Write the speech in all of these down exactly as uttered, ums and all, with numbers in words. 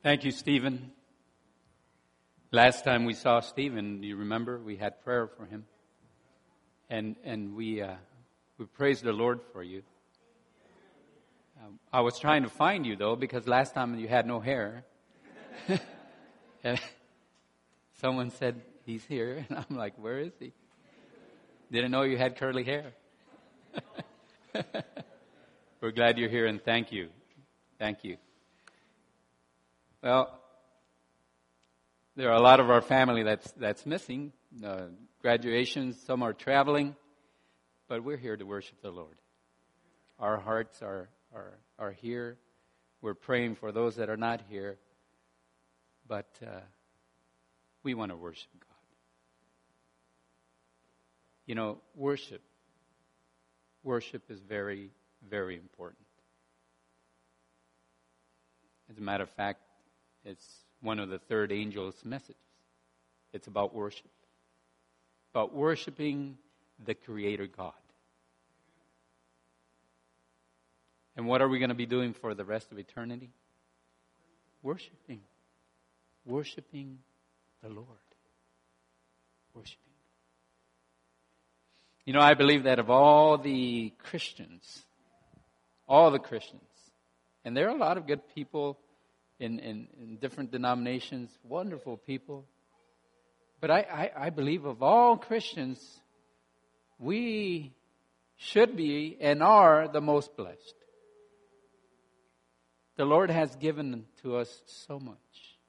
Thank you, Stephen. Last time we saw Stephen, you remember, we had prayer for him. And and we uh, we praised the Lord for you. Um, I was trying to find you, though, because last time you had no hair. And someone said, he's here. And I'm like, where is he? Didn't know you had curly hair. We're glad you're here, and thank you. Thank you. Well, there are a lot of our family that's that's missing. Uh, graduations, some are traveling, but we're here to worship the Lord. Our hearts are are are here. We're praying for those that are not here, but uh, we want to worship God. You know, worship. Worship is very, very important. As a matter of fact, it's one of the third angel's messages. It's about worship. About worshiping the Creator God. And what are we going to be doing for the rest of eternity? Worshiping. Worshiping the Lord. Worshiping. You know, I believe that of all the Christians, all the Christians, and there are a lot of good people in, in, in different denominations, wonderful people. But I, I, I believe of all Christians, we should be and are the most blessed. The Lord has given to us so much.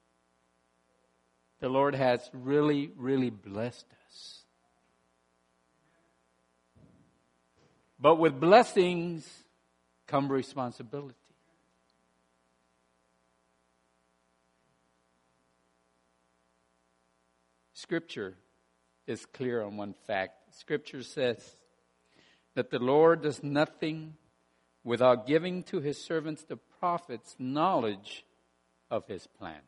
The Lord has really, really blessed us. But with blessings come responsibility. Scripture is clear on one fact. Scripture says that the Lord does nothing without giving to His servants, the prophets, knowledge of His plans.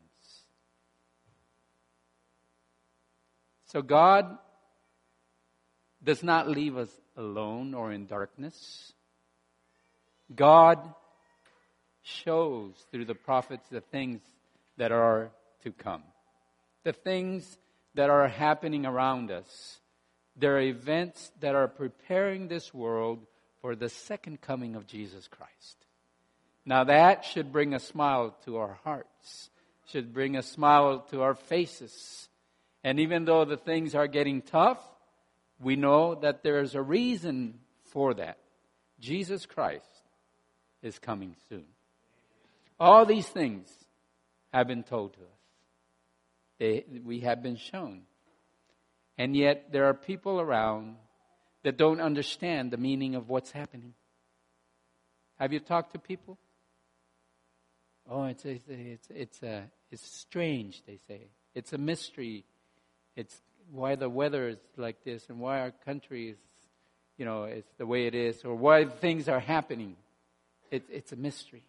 So God does not leave us alone or in darkness. God shows through the prophets the things that are to come. The things that are happening around us. There are events that are preparing this world for the second coming of Jesus Christ. Now that should bring a smile to our hearts. Should bring a smile to our faces. And even though the things are getting tough, we know that there is a reason for that. Jesus Christ is coming soon. All these things have been told to us. They, we have been shown. And yet there are people around that don't understand the meaning of what's happening. Have you talked to people? Oh, it's it's it's it's, a, it's strange, they say. It's a mystery. It's why the weather is like this and why our country is, you know, it's the way it is, or why things are happening. It, it's a mystery.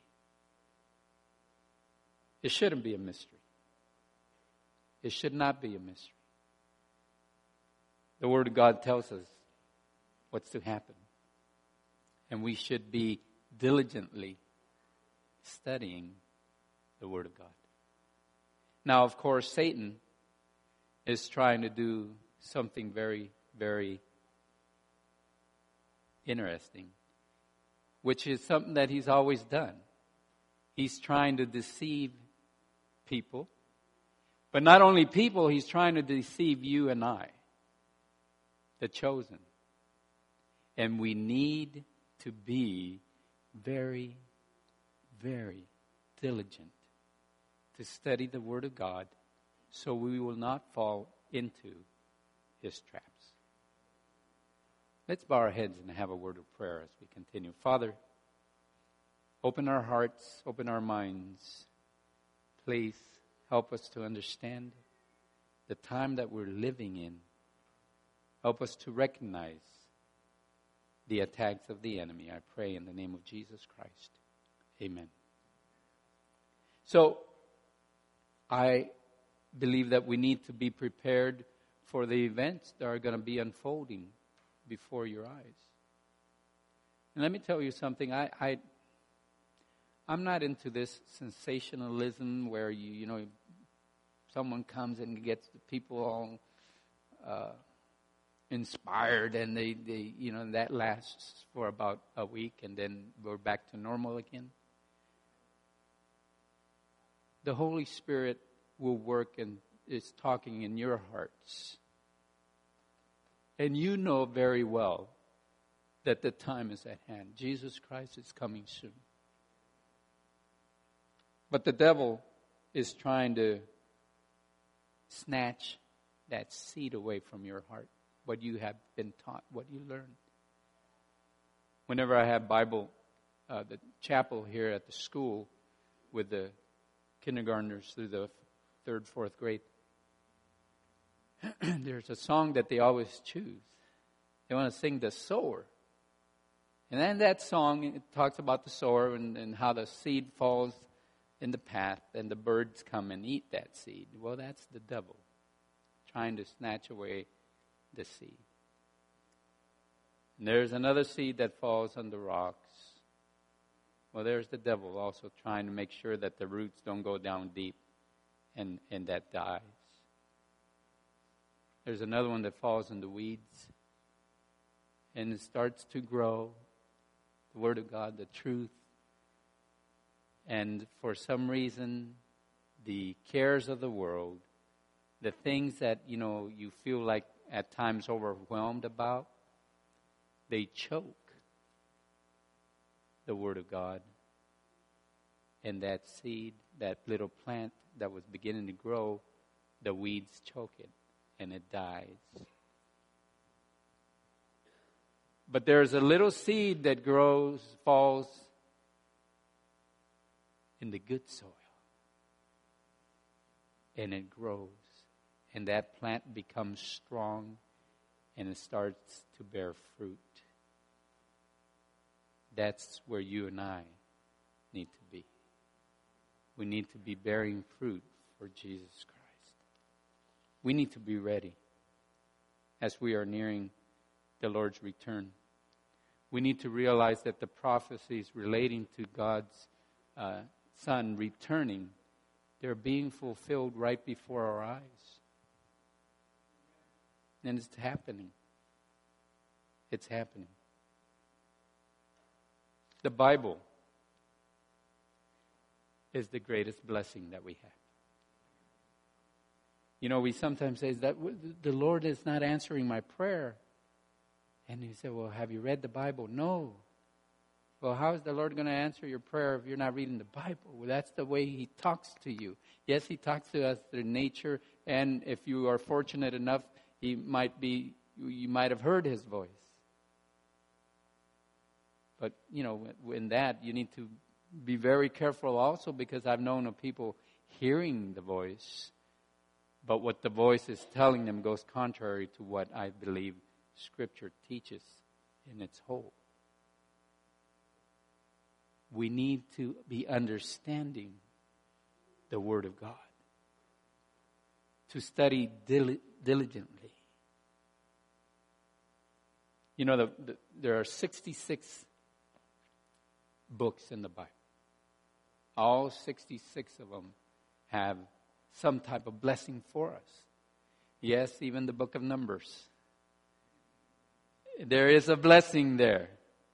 It shouldn't be a mystery. It should not be a mystery. The Word of God tells us what's to happen. And we should be diligently studying the Word of God. Now, of course, Satan is trying to do something very, very interesting, which is something that he's always done. He's trying to deceive people. But not only people, he's trying to deceive you and I, the chosen. And we need to be very, very diligent to study the Word of God so we will not fall into his traps. Let's bow our heads and have a word of prayer as we continue. Father, open our hearts, open our minds. Please help us to understand the time that we're living in. Help us to recognize the attacks of the enemy. I pray in the name of Jesus Christ. Amen. So, I believe that we need to be prepared for the events that are going to be unfolding before your eyes. And let me tell you something. I, I, I'm not into this sensationalism where you, you know, someone comes and gets the people all uh, inspired, and they, they, you know, and that lasts for about a week, and then we're back to normal again. The Holy Spirit will work and is talking in your hearts. And you know very well that the time is at hand. Jesus Christ is coming soon. But the devil is trying to snatch that seed away from your heart, what you have been taught, what you learned. Whenever I have Bible, uh, the chapel here at the school with the kindergartners through the third, fourth grade, there's a song that they always choose. They want to sing the sower. And then that song, it talks about the sower and, and how the seed falls in the path and the birds come and eat that seed. Well, that's the devil trying to snatch away the seed. And there's another seed that falls on the rocks. Well, there's the devil also trying to make sure that the roots don't go down deep and, and that dies. There's another one that falls in the weeds and it starts to grow. The Word of God, the truth. And for some reason, the cares of the world, the things that, you know, you feel like at times overwhelmed about, they choke the Word of God. And that seed, that little plant that was beginning to grow, the weeds choke it and it dies. But there's a little seed that grows, falls in the good soil. And it grows. And that plant becomes strong and it starts to bear fruit. That's where you and I need to be. We need to be bearing fruit for Jesus Christ. We need to be ready as we are nearing the Lord's return. We need to realize that the prophecies relating to God's uh, Son returning, they're being fulfilled right before our eyes. And it's happening. It's happening. The Bible is the greatest blessing that we have. You know, we sometimes say that the Lord is not answering my prayer. And you say, well, have you read the Bible? No. Well, how is the Lord going to answer your prayer if you're not reading the Bible? Well, that's the way He talks to you. Yes, He talks to us through nature, and if you are fortunate enough, He might be, you might have heard His voice. But, you know, in that, you need to be very careful also, because I've known of people hearing the voice, but what the voice is telling them goes contrary to what I believe Scripture teaches in its whole. We need to be understanding the Word of God, to study dil- diligently. You know, the, the, there are sixty-six books in the Bible. All sixty-six of them have some type of blessing for us. Yes, even the book of Numbers. There is a blessing there.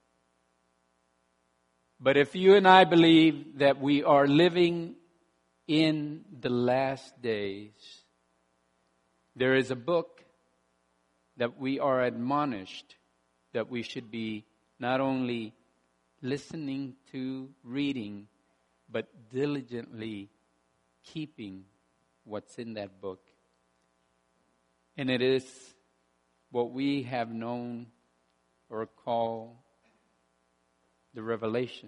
But if you and I believe that we are living in the last days, there is a book that we are admonished that we should be not only listening to, reading, but diligently keeping what's in that book. And it is what we have known or call the revelation.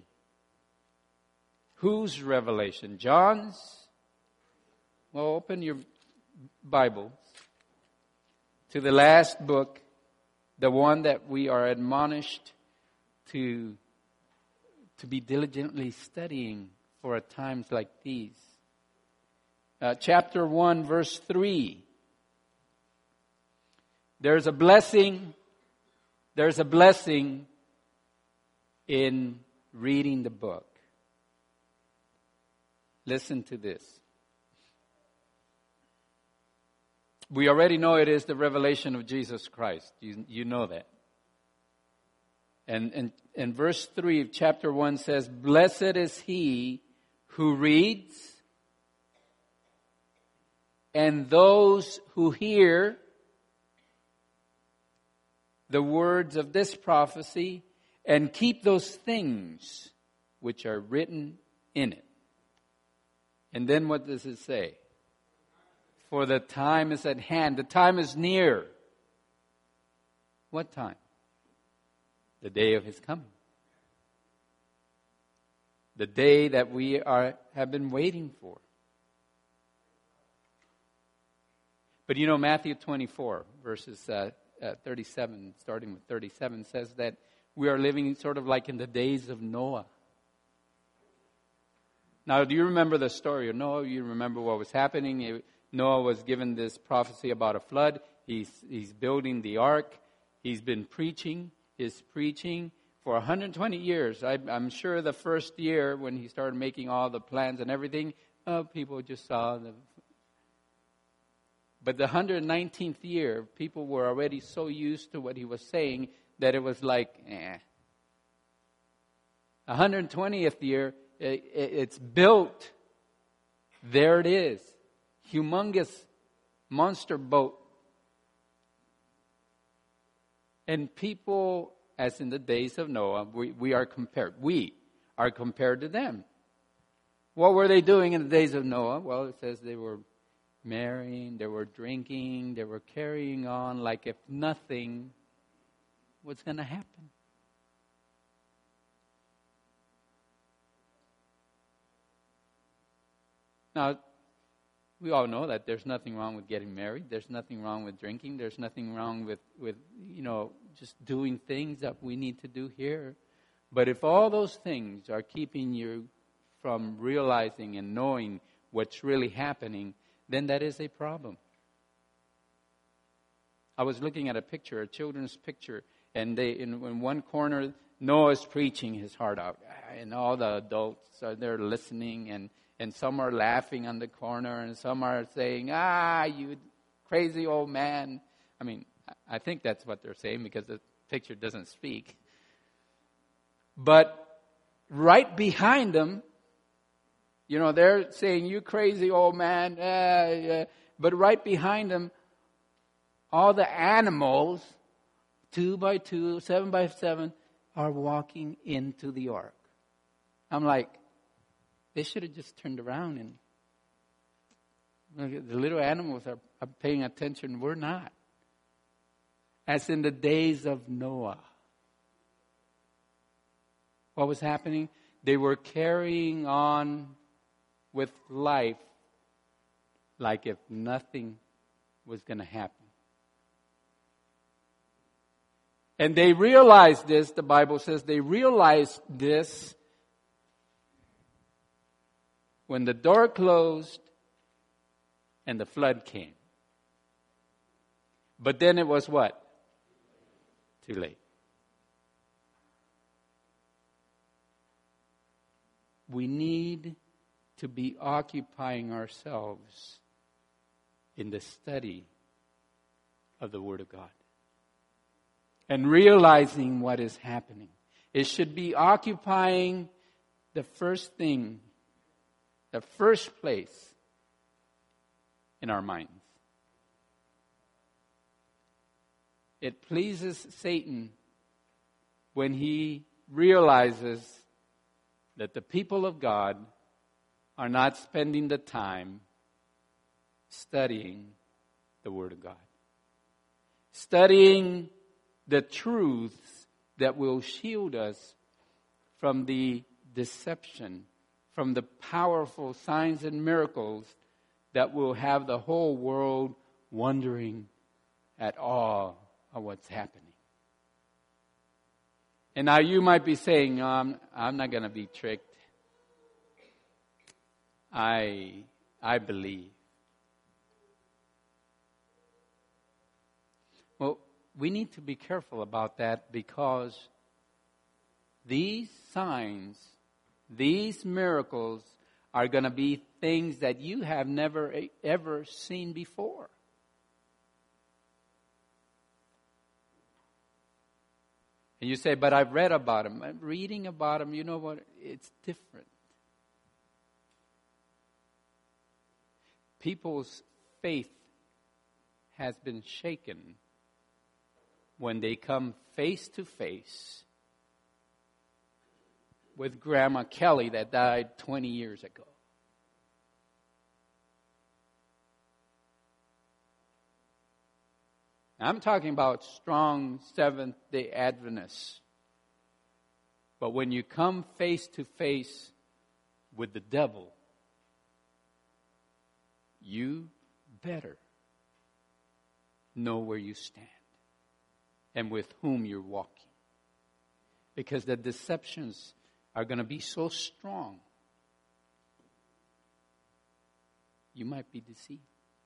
Whose revelation? John's? Well, open your Bible to the last book, the one that we are admonished to, to be diligently studying for times like these. Uh, chapter one, verse three. There's a blessing, there's a blessing in reading the book. Listen to this. We already know it is the revelation of Jesus Christ. You, you know that. And, and, and verse three of chapter one says, "Blessed is he who reads, and those who hear the words of this prophecy, and keep those things which are written in it." And then what does it say? For the time is at hand. The time is near. What time? The day of his coming. The day that we are have been waiting for. But you know, Matthew twenty-four, verses uh, uh, thirty-seven, starting with thirty-seven, says that we are living sort of like in the days of Noah. Now, do you remember the story of Noah? You remember what was happening? Noah was given this prophecy about a flood. He's, he's building the ark. He's been preaching. His preaching for one hundred twenty years. I, I'm sure the first year when he started making all the plans and everything, uh, people just saw the... But the one hundred nineteenth year, people were already so used to what he was saying that it was like, eh. one hundred twentieth year, it, it, it's built. There it is. Humongous monster boat. And people, as in the days of Noah, we, we are compared. We are compared to them. What were they doing in the days of Noah? Well, it says they were marrying, they were drinking, they were carrying on like if nothing was going to happen. Now, we all know that there's nothing wrong with getting married. There's nothing wrong with drinking. There's nothing wrong with, with, you know, just doing things that we need to do here. But if all those things are keeping you from realizing and knowing what's really happening, then that is a problem. I was looking at a picture, a children's picture, and they in, in one corner, Noah's preaching his heart out. And all the adults are there listening, and And some are laughing on the corner, and some are saying, "Ah, you crazy old man." I mean, I think that's what they're saying because the picture doesn't speak. But right behind them, you know, they're saying, "You crazy old man." Ah, yeah. But right behind them, all the animals, two by two, seven by seven, are walking into the ark. I'm like, they should have just turned around and the little animals are, are paying attention. We're not. As in the days of Noah. What was happening? They were carrying on with life like if nothing was going to happen. And they realized this, the Bible says, they realized this when the door closed and the flood came. But then it was what? Too late. We need to be occupying ourselves in the study of the Word of God and realizing what is happening. It should be occupying the first thing, the first place in our minds. It pleases Satan when he realizes that the people of God are not spending the time studying the Word of God. Studying the truths that will shield us from the deception, from the powerful signs and miracles that will have the whole world wondering at awe of what's happening. And now you might be saying, no, I'm, I'm not going to be tricked. I, I believe. Well, we need to be careful about that because these signs, these miracles are going to be things that you have never ever seen before. And you say, but I've read about them. I'm reading about them, you know what? It's different. People's faith has been shaken when they come face to face with Grandma Kelly that died twenty years ago. I'm talking about strong Seventh-day Adventists. But when you come face to face with the devil, you better know where you stand and with whom you're walking. Because the deceptions are going to be so strong, you might be deceived.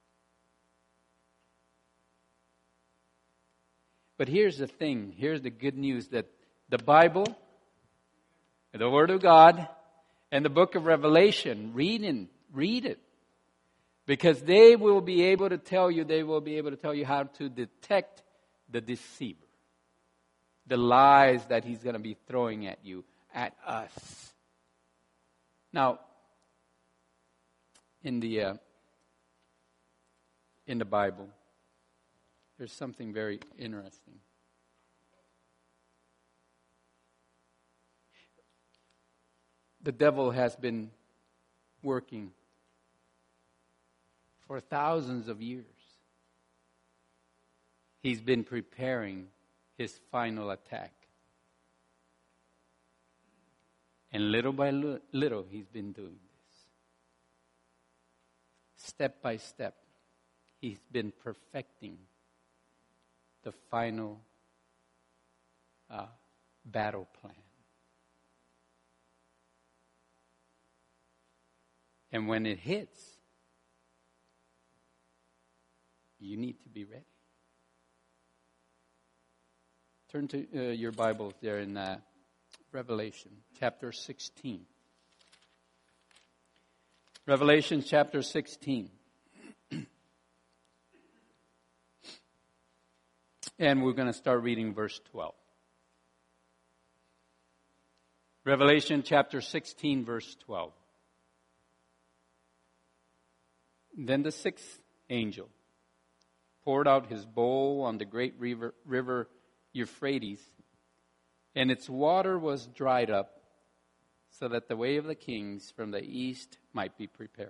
But here's the thing, here's the good news, that the Bible, the Word of God, and the book of Revelation, read, in, read it. Because they will be able to tell you, they will be able to tell you how to detect the deceiver. The lies that he's going to be throwing at you, at us. Now, in the uh, in the Bible, there's something very interesting. The devil has been working for thousands of years. He's been preparing his final attack. And little by little, he's been doing this. Step by step, he's been perfecting the final uh, battle plan. And when it hits, you need to be ready. Turn to uh, your Bibles there in uh, Revelation chapter sixteen. Revelation chapter sixteen. And we're going to start reading verse twelve. Revelation chapter sixteen, verse twelve. Then the sixth angel poured out his bowl on the great river, river Euphrates, and its water was dried up, so that the way of the kings from the east might be prepared.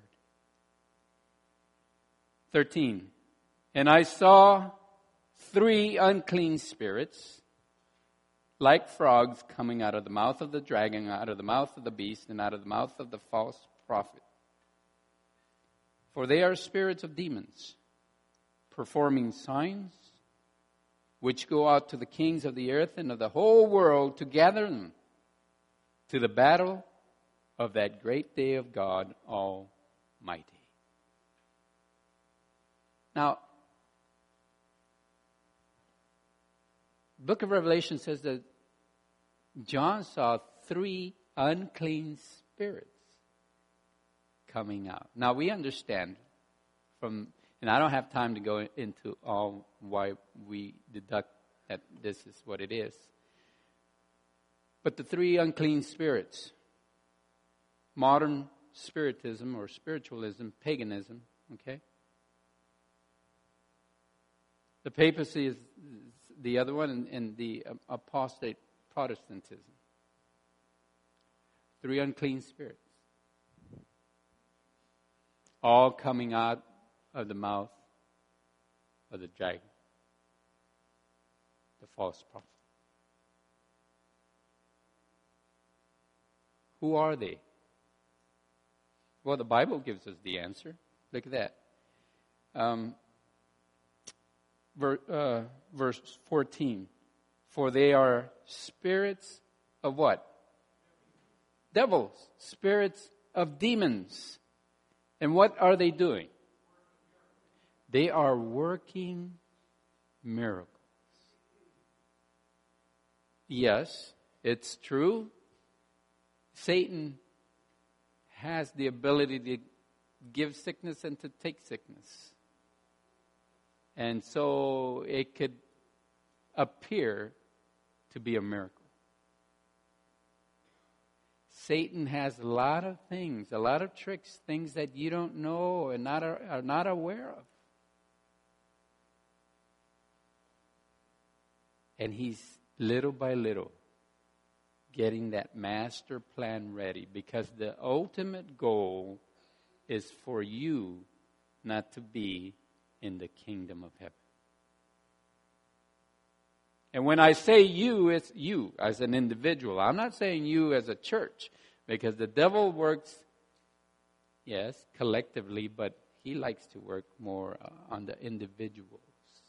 thirteen. And I saw three unclean spirits, like frogs, coming out of the mouth of the dragon, out of the mouth of the beast, and out of the mouth of the false prophet. For they are spirits of demons, performing signs, which go out to the kings of the earth and of the whole world to gather them to the battle of that great day of God Almighty. Now, the book of Revelation says that John saw three unclean spirits coming out. Now, we understand from, and I don't have time to go into all why we deduct that this is what it is. But the three unclean spirits, modern spiritism or spiritualism, paganism, okay? The papacy is the other one, and, and the apostate Protestantism. Three unclean spirits. All coming out of the mouth of the dragon, the false prophet. Who are they? Well, the Bible gives us the answer. Look at that. Um, ver, uh, verse fourteen. For they are spirits of what? Devils. Spirits of demons. And what are they doing? They are working miracles. Yes, it's true. Satan has the ability to give sickness and to take sickness. And so it could appear to be a miracle. Satan has a lot of things, a lot of tricks, things that you don't know and not are, are not aware of. And he's little by little getting that master plan ready, because the ultimate goal is for you not to be in the kingdom of heaven. And when I say you, it's you as an individual. I'm not saying you as a church, because the devil works, yes, collectively, but he likes to work more uh, on the individuals.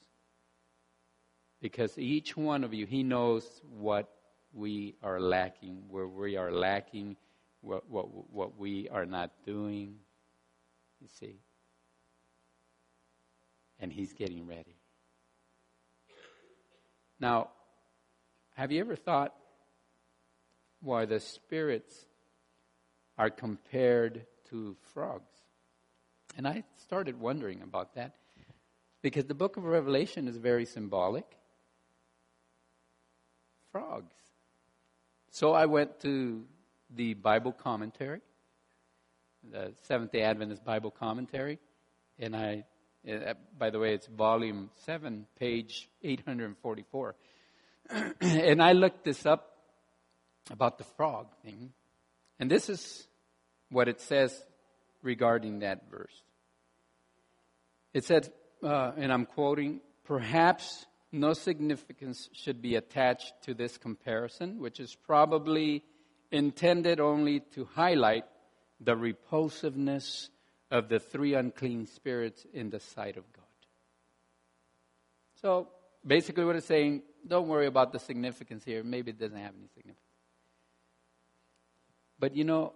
Because each one of you, he knows what we are lacking, where we are lacking, what, what, what we are not doing, you see. And he's getting ready. Now, have you ever thought why the spirits are compared to frogs? And I started wondering about that, because the book of Revelation is very symbolic. Frogs. So I went to the Bible commentary, the Seventh-day Adventist Bible commentary, and I, uh, by the way, it's volume seven, page eight hundred forty-four. And I looked this up about the frog thing, and this is what it says regarding that verse. It said, uh, and I'm quoting, "Perhaps no significance should be attached to this comparison, which is probably intended only to highlight the repulsiveness of the three unclean spirits in the sight of God." So basically what it's saying, don't worry about the significance here. Maybe it doesn't have any significance. But you know,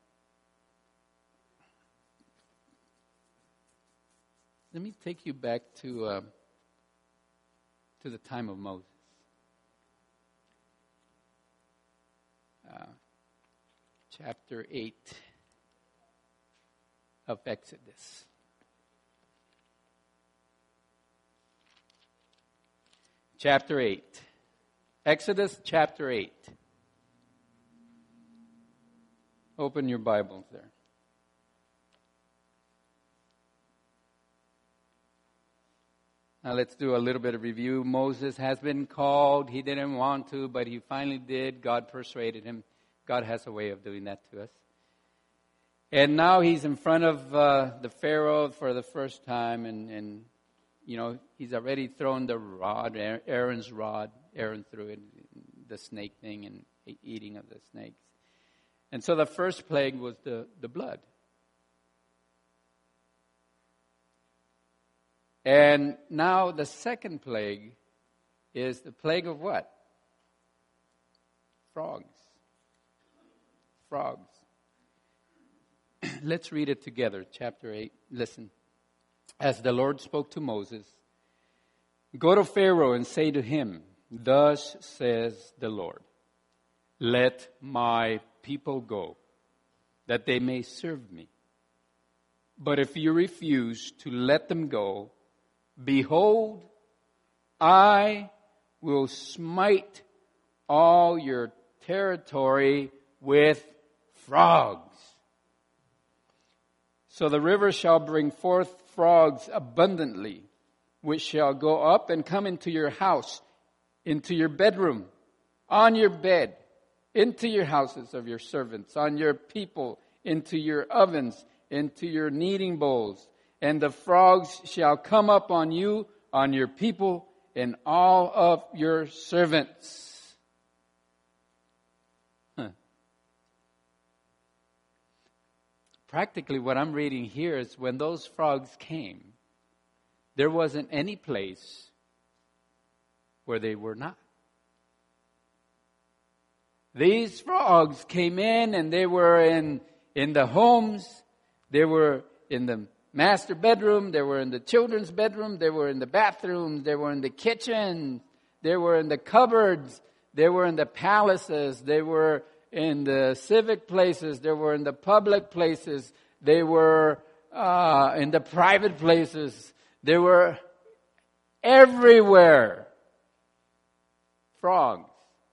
let me take you back to uh, to the time of Moses. Uh, chapter eight of Exodus. Chapter eight. Exodus chapter eight. Open your Bibles there. Now let's do a little bit of review. Moses has been called. He didn't want to, but he finally did. God persuaded him. God has a way of doing that to us. And now he's in front of uh, the Pharaoh for the first time, and, and you know, he's already thrown the rod, Aaron's rod. Aaron threw it, the snake thing, and eating of the snakes. And so the first plague was the, the blood. And now the second plague is the plague of what? Frogs. Frogs. Let's read it together, chapter eight. Listen. As the Lord spoke to Moses, "Go to Pharaoh and say to him, 'Thus says the Lord, let my people go, that they may serve me. But if you refuse to let them go, behold, I will smite all your territory with frogs. So the river shall bring forth frogs abundantly, which shall go up and come into your house, into your bedroom, on your bed, into your houses of your servants, on your people, into your ovens, into your kneading bowls. And the frogs shall come up on you, on your people, and all of your servants." Huh. Practically what I'm reading here is when those frogs came, there wasn't any place where they were not. These frogs came in, and they were in, in the homes, they were in the master bedroom, they were in the children's bedroom, they were in the bathrooms, they were in the kitchen, they were in the cupboards, they were in the palaces, they were in the civic places. They were in the public places. They were uh, in the private places. They were everywhere. Frogs.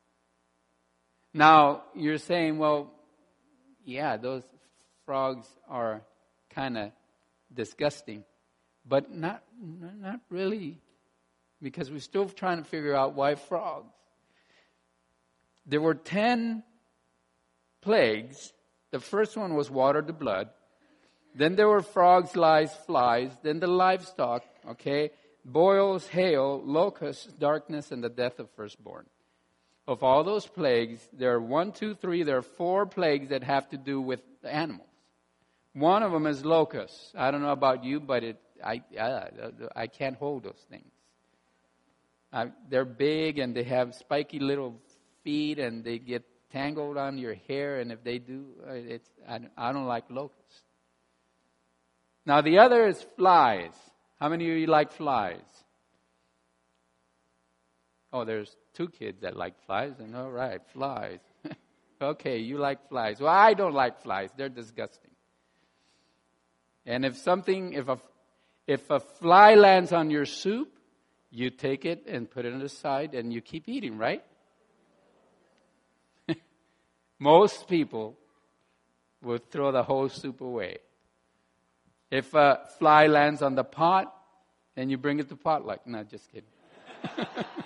Now, you're saying, well, yeah, those frogs are kind of disgusting. But not, not really, because we're still trying to figure out why frogs. There were ten plagues. The first one was water to blood. Then there were frogs, lice, flies. Then the livestock, okay, boils, hail, locusts, darkness, and the death of firstborn. Of all those plagues, there are one, two, three, there are four plagues that have to do with the animals. One of them is locusts. I don't know about you, but it, I, I, I can't hold those things. I, they're big and they have spiky little feet and they get tangled on your hair. And if they do, it's, I, I don't like locusts. Now the other is flies. How many of you like flies? Oh, there's two kids that like flies. And all right, flies. Okay, you like flies. Well, I don't like flies. They're disgusting. And if something, if a, if a fly lands on your soup, you take it and put it on the side and you keep eating, right? Most people would throw the whole soup away. If a fly lands on the pot, then you bring it to potluck. No, just kidding.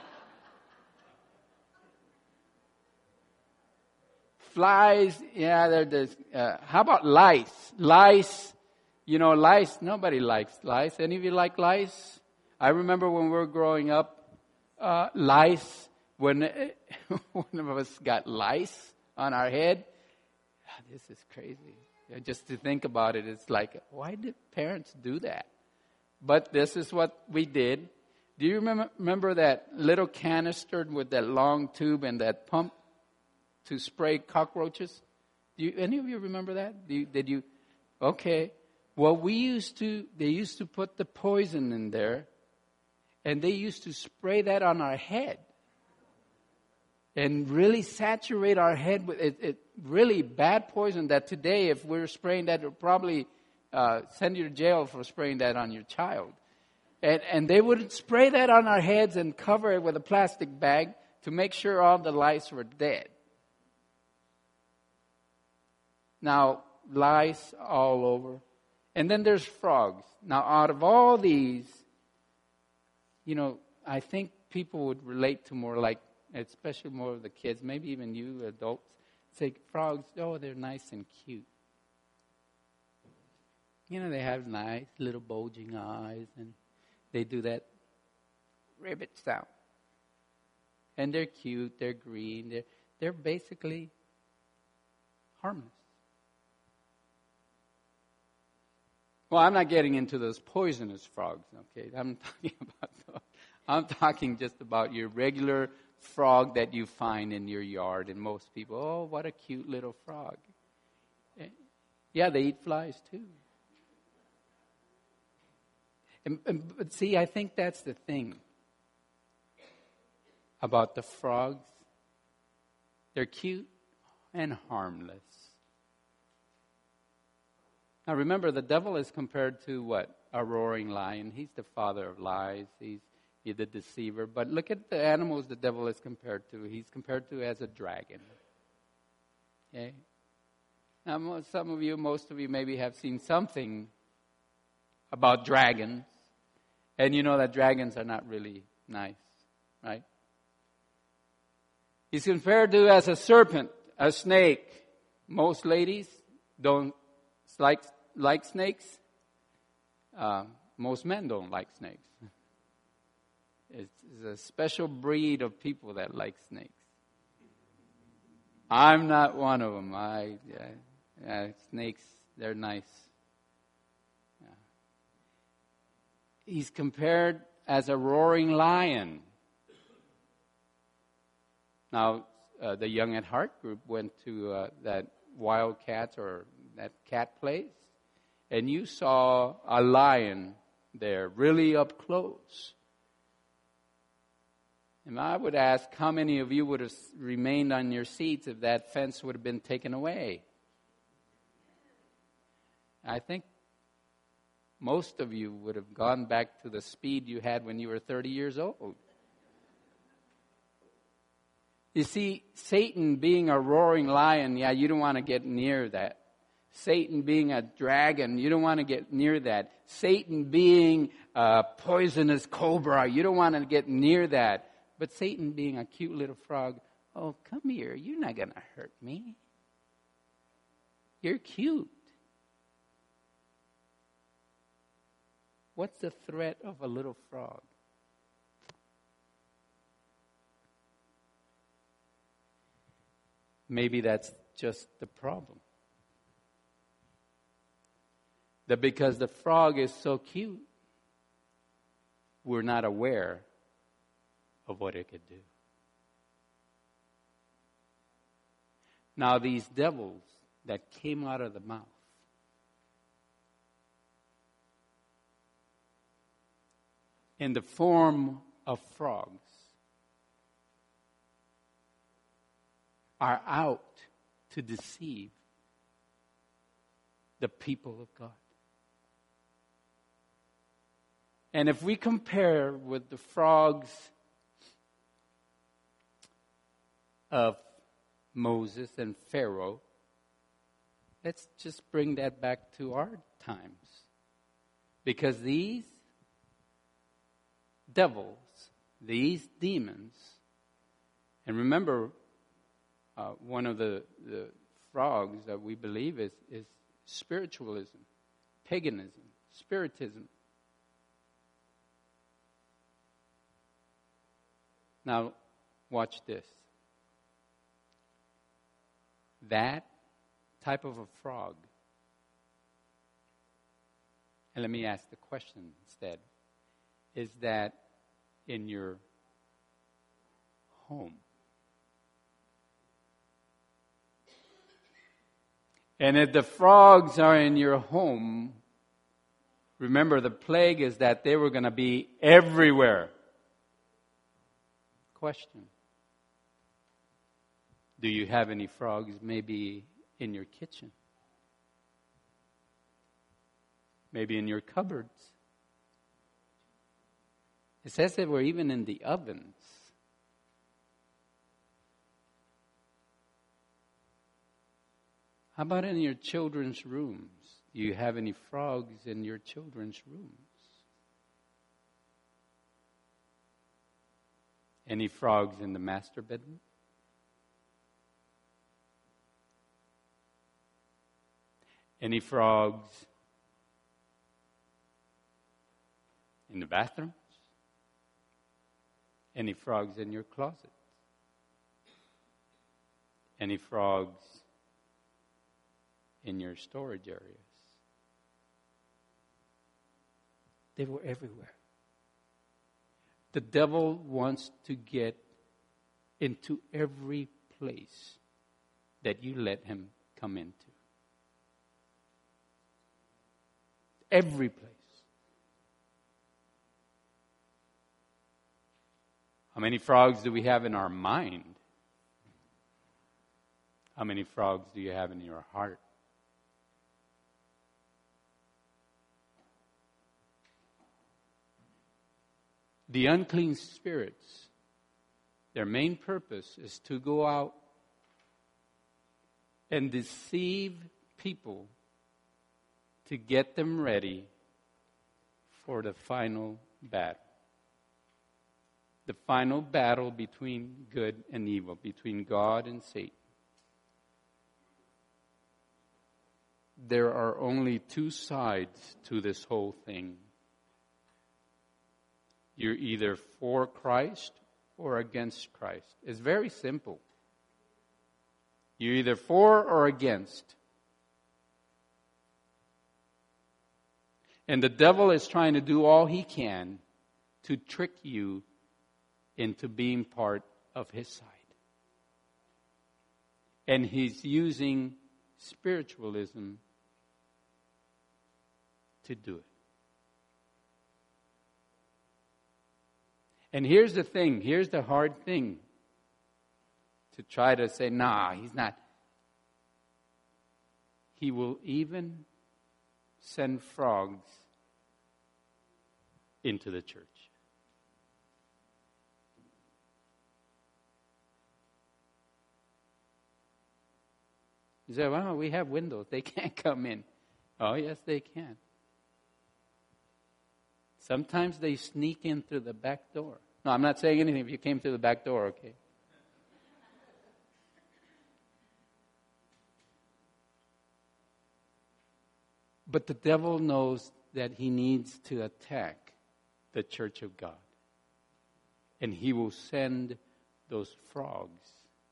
Flies, yeah, they're this. Uh, how about lice? Lice, you know, lice. Nobody likes lice. Any of you like lice? I remember when we were growing up, uh, lice. When one of us got lice on our head, oh, this is crazy. Yeah, just to think about it, it's like, why did parents do that? But this is what we did. Do you remember, remember that little canister with that long tube and that pump to spray cockroaches? Do you, any of you remember that? Do you, did you? Okay. Well, we used to, they used to put the poison in there, and they used to spray that on our head and really saturate our head with it, it really bad poison that today, if we're spraying that, it would probably uh, send you to jail for spraying that on your child. And, and they would spray that on our heads and cover it with a plastic bag to make sure all the lice were dead. Now, lice all over. And then there's frogs. Now, out of all these, you know, I think people would relate to more like, especially more of the kids, maybe even you adults, say frogs, oh, they're nice and cute. You know, they have nice little bulging eyes and they do that ribbit sound. And they're cute, they're green, they're, they're basically harmless. Well, I'm not getting into those poisonous frogs, okay? I'm talking about those. I'm talking just about your regular frog that you find in your yard. And most people, oh, what a cute little frog. Yeah, they eat flies too. And, and, but see, I think that's the thing about the frogs. They're cute and harmless. Now remember, the devil is compared to what? A roaring lion. He's the father of lies. He's, he's the deceiver. But look at the animals the devil is compared to. He's compared to as a dragon. Okay? Now most, some of you, most of you maybe have seen something about dragons. And you know that dragons are not really nice, right? He's compared to as a serpent, a snake. Most ladies don't like like snakes. Uh, most men don't like snakes. It's, it's a special breed of people that like snakes. I'm not one of them. I yeah, yeah, snakes, they're nice. Yeah. He's compared as a roaring lion. Now, uh, the Young at Heart group went to uh, that Wildcats or that cat place, and you saw a lion there really up close. And I would ask, how many of you would have remained on your seats if that fence would have been taken away? I think most of you would have gone back to the speed you had when you were thirty years old. You see, Satan being a roaring lion, yeah, you don't want to get near that. Satan being a dragon, you don't want to get near that. Satan being a poisonous cobra, you don't want to get near that. But Satan being a cute little frog, oh, come here, you're not going to hurt me. You're cute. What's the threat of a little frog? Maybe that's just the problem. That because the frog is so cute, we're not aware of what it could do. Now, these devils that came out of the mouth, in the form of frogs, are out to deceive the people of God. And if we compare with the frogs of Moses and Pharaoh, let's just bring that back to our times. Because these devils, these demons, and remember, uh, one of the, the frogs that we believe is, is spiritualism, paganism, spiritism. Now, watch this. That type of a frog, and let me ask the question instead, is that in your home? And if the frogs are in your home, remember the plague is that they were going to be everywhere. Question. Do you have any frogs maybe in your kitchen? Maybe in your cupboards? It says they were even in the ovens. How about in your children's rooms? Do you have any frogs in your children's rooms? Any frogs in the master bedroom? Any frogs in the bathrooms? Any frogs in your closet? Any frogs in your storage areas? They were everywhere. The devil wants to get into every place that you let him come into. Every place. How many frogs do we have in our mind? How many frogs do you have in your heart? The unclean spirits, their main purpose is to go out and deceive people to get them ready for the final battle. The final battle between good and evil, between God and Satan. There are only two sides to this whole thing. You're either for Christ or against Christ. It's very simple. You're either for or against. And the devil is trying to do all he can to trick you into being part of his side. And he's using spiritualism to do it. And here's the thing, here's the hard thing. To try to say, nah, he's not. He will even send frogs into the church. You say, well, we have windows. They can't come in. Oh, yes, they can. Sometimes they sneak in through the back door. No, I'm not saying anything if you came through the back door, okay? But the devil knows that he needs to attack the church of God. And he will send those frogs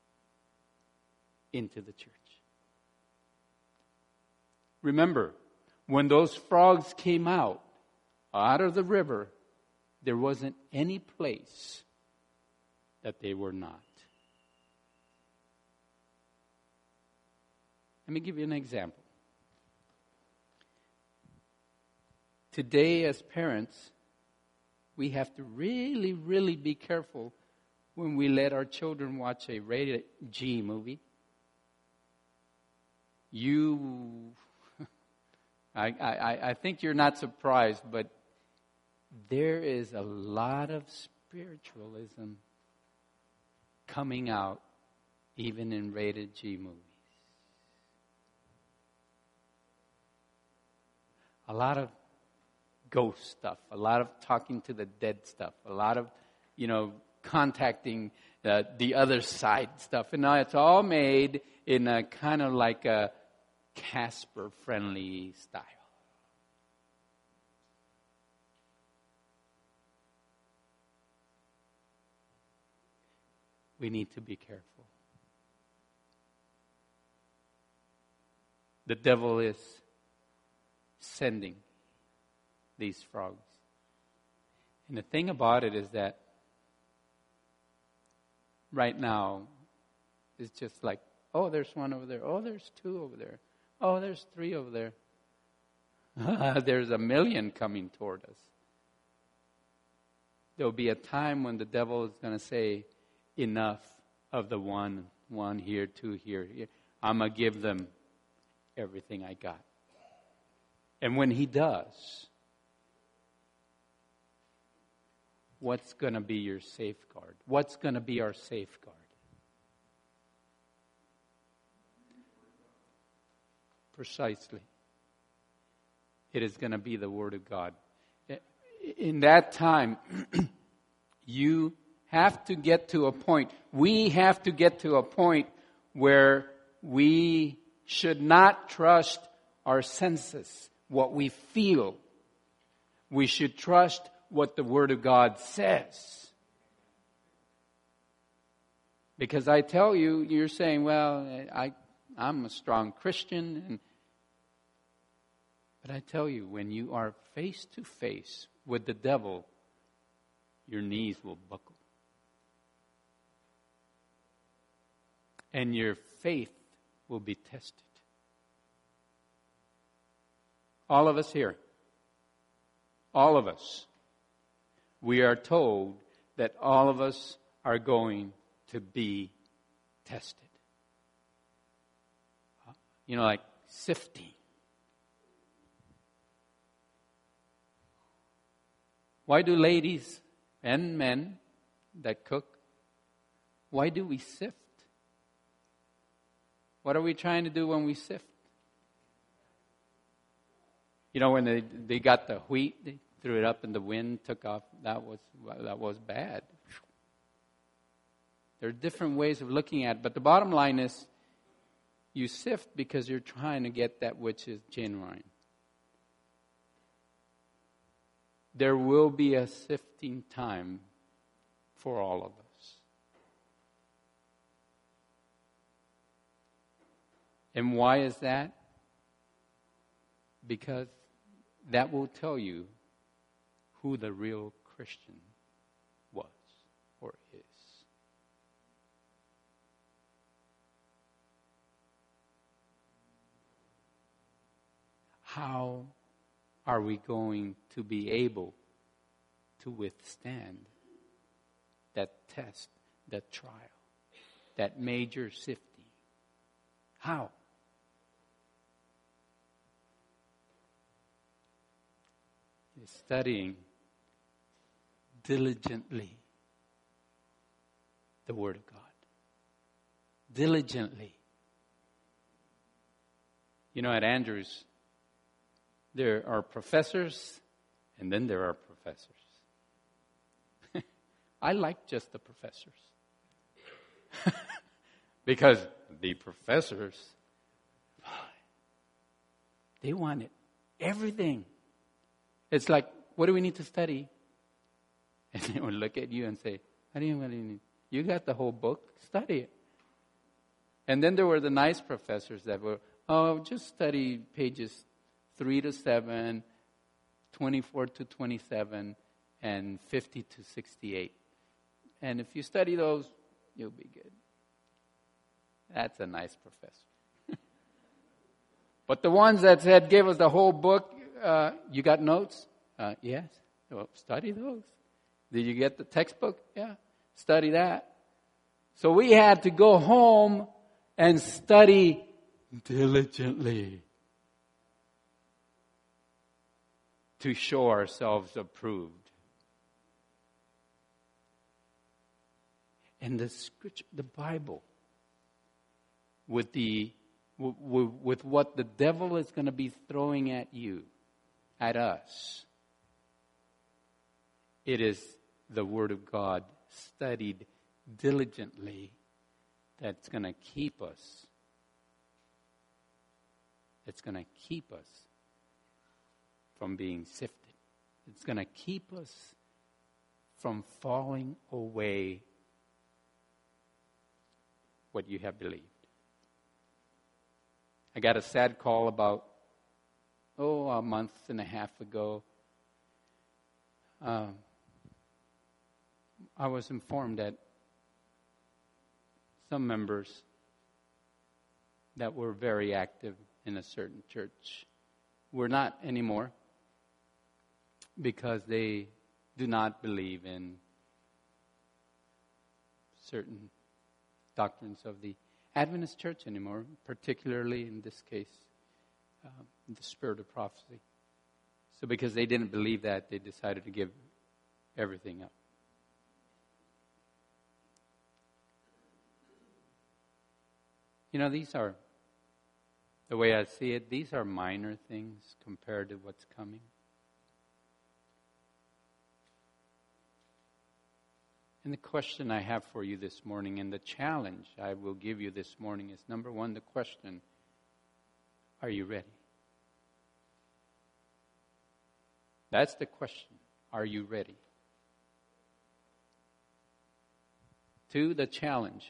into the church. Remember, when those frogs came out, out of the river, there wasn't any place that they were not. Let me give you an example. Today, as parents, we have to really, really be careful when we let our children watch a rated G movie. You, I, I, I think you're not surprised, but there is a lot of spiritualism coming out even in rated G movies. A lot of ghost stuff, a lot of talking to the dead stuff, a lot of, you know, contacting uh, the other side stuff. And now it's all made in a kind of like a Casper-friendly style. We need to be careful. The devil is sending these frogs. And the thing about it is that right now, it's just like, oh, there's one over there. Oh, there's two over there. Oh, there's three over there. There's a million coming toward us. There'll be a time when the devil is going to say, enough of the one, one here, two here. I'm going to give them everything I got. And when he does, what's going to be your safeguard? What's going to be our safeguard? Precisely. It is going to be the Word of God. In that time, you have to get to a point, we have to get to a point where we should not trust our senses, what we feel. We should trust what the Word of God says. Because I tell you, you're saying, well, I, I'm a strong Christian. And, but I tell you, when you are face to face with the devil, your knees will buckle. And your faith will be tested. All of us here, all of us, we are told that all of us are going to be tested. You know, like sifting. Why do ladies and men that cook, why do we sift? What are we trying to do when we sift? You know, when they they got the wheat, they threw it up in the wind, took off. That was that was bad. There are different ways of looking at it, but the bottom line is, you sift because you're trying to get that which is genuine. There will be a sifting time for all of us. And why is that? Because that will tell you who the real Christian was or is. How are we going to be able to withstand that test, that trial, that major sifting. How? Is studying diligently the Word of God. Diligently. You know, at Andrews, there are professors, and then there are professors. I like just the professors. Because the professors, they want it. Everything. It's like, what do we need to study? And they would look at you and say, what do you really need? You got the whole book, study it. And then there were the nice professors that were, oh, just study pages three to seven, twenty-four to twenty-seven, and fifty to sixty-eight. And if you study those, you'll be good. That's a nice professor. But the ones that said, give us the whole book, uh, you got notes? Uh, yes. Well, study those. Did you get the textbook? Yeah. Study that. So we had to go home and study diligently to show ourselves approved. And the scripture, the Bible, with the with, with what the devil is going to be throwing at you, at us, it is the Word of God studied diligently that's going to keep us. It's going to keep us from being sifted. It's going to keep us from falling away what you have believed. I got a sad call about, oh, a month and a half ago. Um, I was informed that some members that were very active in a certain church were not anymore because they do not believe in certain doctrines of the Adventist church anymore, particularly in this case, um, the spirit of prophecy. So because they didn't believe that, they decided to give everything up. You know, these are, the way I see it, these are minor things compared to what's coming. And the question I have for you this morning, and the challenge I will give you this morning is, number one, the question, are you ready? That's the question. Are you ready? Two, the challenge.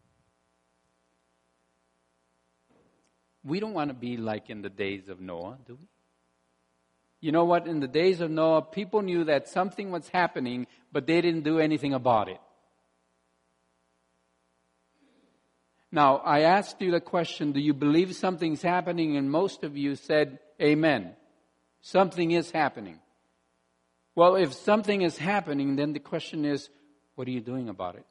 We don't want to be like in the days of Noah, do we? You know what? In the days of Noah, people knew that something was happening, but they didn't do anything about it. Now, I asked you the question, do you believe something's happening? And most of you said, amen. Something is happening. Well, if something is happening, then the question is, what are you doing about it?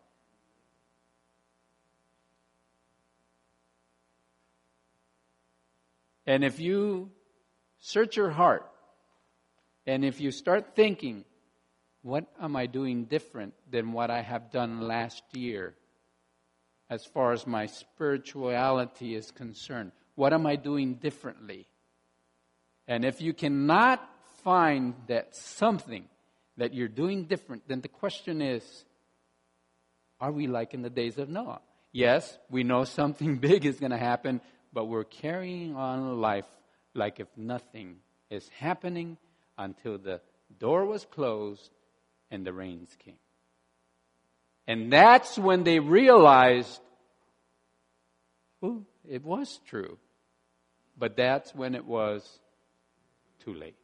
And if you search your heart, and if you start thinking, what am I doing different than what I have done last year as far as my spirituality is concerned? What am I doing differently? And if you cannot find that something that you're doing different, then the question is, are we like in the days of Noah? Yes, we know something big is going to happen, but we're carrying on life like if nothing is happening until the door was closed and the rains came. And that's when they realized, oh, it was true. But that's when it was too late.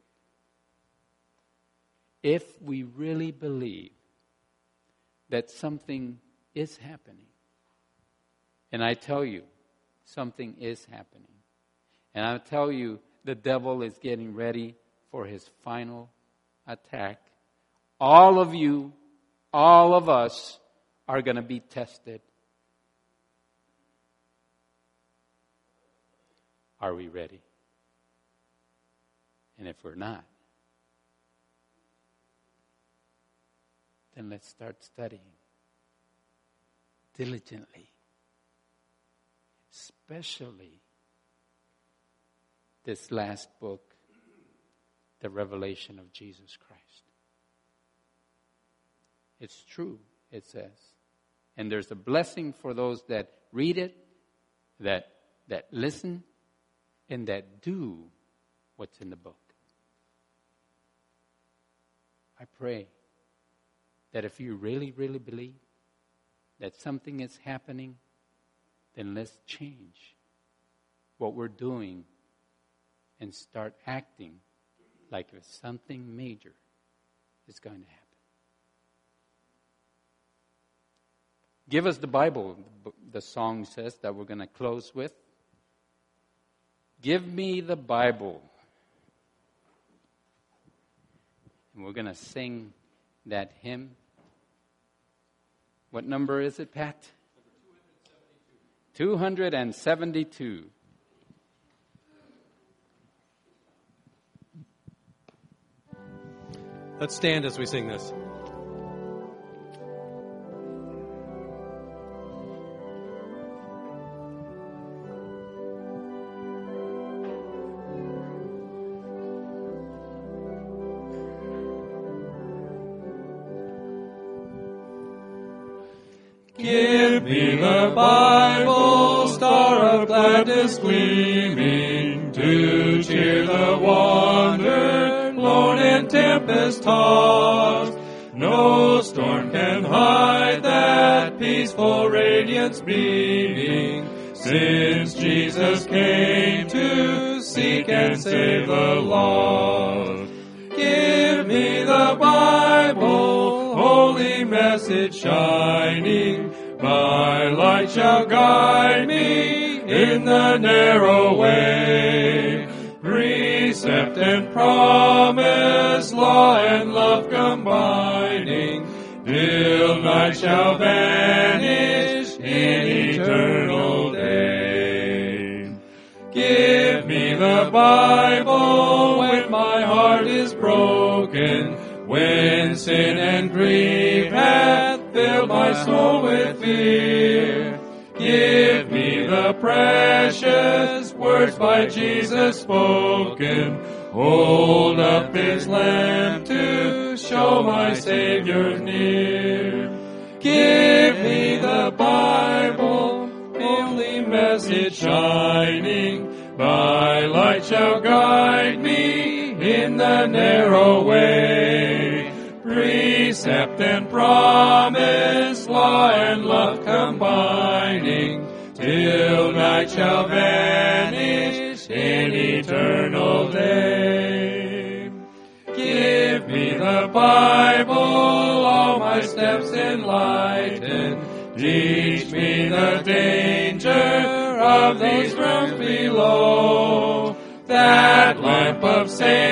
If we really believe that something is happening, and I tell you, something is happening, and I tell you, the devil is getting ready for his final attack. All of you, all of us are going to be tested. Are we ready? And if we're not, then let's start studying diligently, especially this last book, the revelation of Jesus Christ. It's true, it says. And there's a blessing for those that read it, that that listen, and that do what's in the book. I pray that if you really, really believe that something is happening, then let's change what we're doing and start acting like if something major is going to happen. Give us the Bible, the song says that we're going to close with. Give me the Bible. And we're going to sing that hymn. What number is it, Pat? two seventy-two. Let's stand as we sing this. Give me the Bible, star of gladness gleaming, to cheer the wanderer, lone and tempest tossed. No storm can hide that peaceful radiance beaming, since Jesus came to seek and save the lost. Give me the Bible, holy message shining, my light shall guide me in the narrow way. Precept and promise, law and love combining, till night shall vanish in eternal day. Give me the Bible when my heart is broken, when sin and grief hath filled my soul with fear. Give me the precious words by Jesus spoken. Hold up His lamp to show my Savior near. Give me the Bible, holy message shining. My light shall guide me in the narrow way. Precept and promise, law and love combining, till night shall vanish in eternal day. Give me the Bible, all my steps enlighten. Teach me the danger of these realms below. That lamp of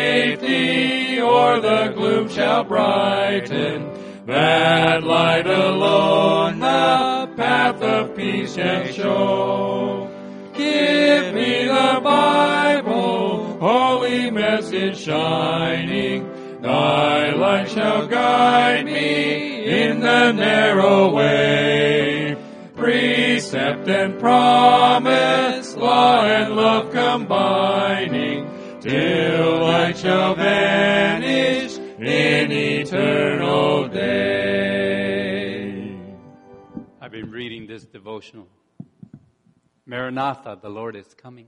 safety o'er the gloom shall brighten. That light alone the path of peace shall show. Give me the Bible, holy message shining. Thy light shall guide me in the narrow way. Precept and promise, law and love combining, till light shall vanish in eternal day. I've been reading this devotional. Maranatha, the Lord is coming.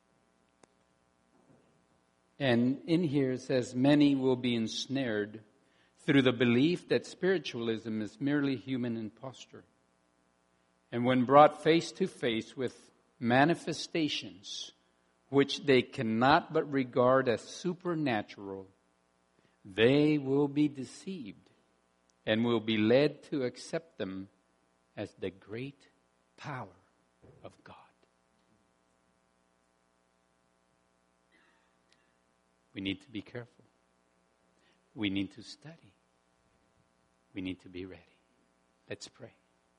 And in here it says, many will be ensnared through the belief that spiritualism is merely human imposture. And when brought face to face with manifestations which they cannot but regard as supernatural, they will be deceived and will be led to accept them as the great power of God. We need to be careful. We need to study. We need to be ready. Let's pray.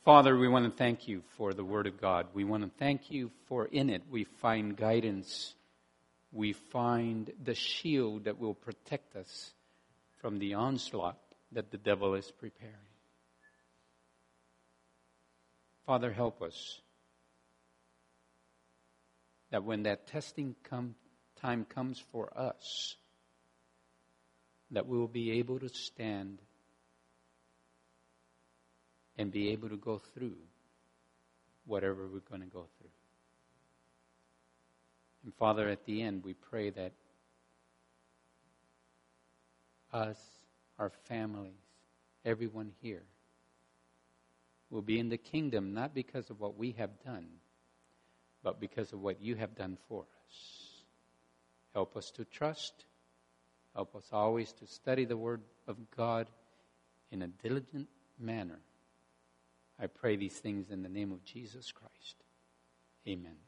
Father, we want to thank you for the Word of God. We want to thank you for in it we find guidance. We find the shield that will protect us from the onslaught that the devil is preparing. Father, help us that when that testing come, time comes for us, that we will be able to stand and be able to go through whatever we're going to go through. And Father, at the end, we pray that us, our families, everyone here will be in the kingdom not because of what we have done, but because of what you have done for us. Help us to trust. Help us always to study the Word of God in a diligent manner. I pray these things in the name of Jesus Christ. Amen.